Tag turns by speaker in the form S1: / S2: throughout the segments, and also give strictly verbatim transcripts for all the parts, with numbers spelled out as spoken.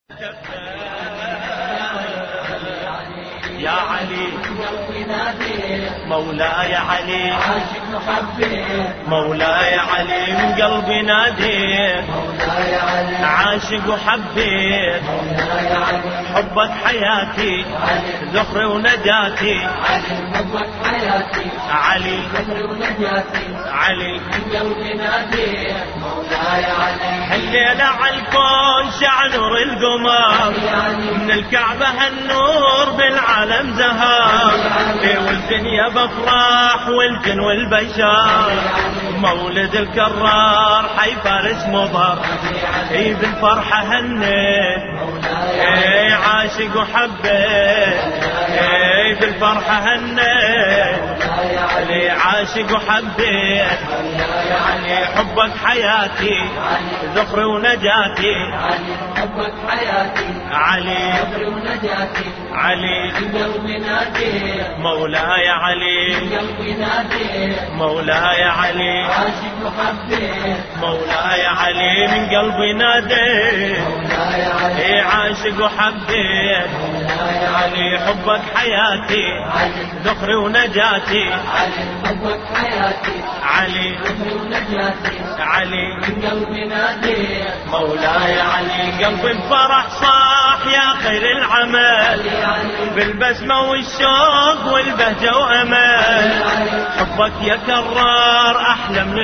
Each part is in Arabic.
S1: يا علي مولاي علي
S2: عاشق محبي
S1: مولاي علي من قلبي ناديت
S2: مولاي علي
S1: عاشق وحبيت
S2: مولاي علي
S1: حبك حياتي ذخري ونجاتي
S2: علي حبك حياتي
S1: علي
S2: ذكري ونجاتي
S1: علي
S2: من قلبي ناديت مولاي علي
S1: الليلة عالكون شع نور القمر من الكعبة هالنور بالعالم زهر والدنيا بفرح والجن والبشر مولد الكرار حي فارس مضر اي بالفرحة هنيت اي عاشق وحبيت اي بالفرحة هنيت علي عاشق وحبيت علي حبك حياتي ذخري ونجاتي
S2: حبك حياتي
S1: علي
S2: ذكري ونجاتي
S1: علي
S2: من قلبي ناديت
S1: مولاي علي
S2: من قلبي ناديت
S1: مولاي علي
S2: عاشق محبي
S1: مولاي علي من قلبي ناديت
S2: مولاي علي
S1: اي عاشق وحبيت
S2: مولاي علي
S1: علي حبك حياتي ذخري ونجاتي
S2: علي حبك حياتي
S1: علي
S2: ذكري ونجاتي
S1: علي
S2: من قلبي ناديت
S1: مولاي علي قلبي بفرح صاح يا خير العمل بالبسمة والشوق والبهجة وأمل حبك يا كرار أحلى من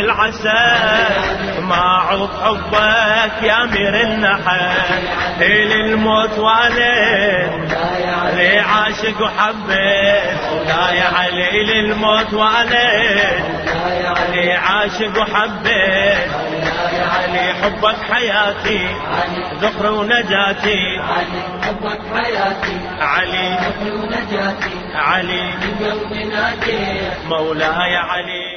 S1: العسل ما عوض حبك يا أمير النحل للموت والد علي عاشق وحبيت مولاي علي للموت والد علي عاشق وحبيت علي حبك حياتي ذخري ونجاتي
S2: حبك حياتي
S1: علي
S2: ذكري ونجاتي
S1: علي
S2: من قلبي ناديت
S1: مولاي علي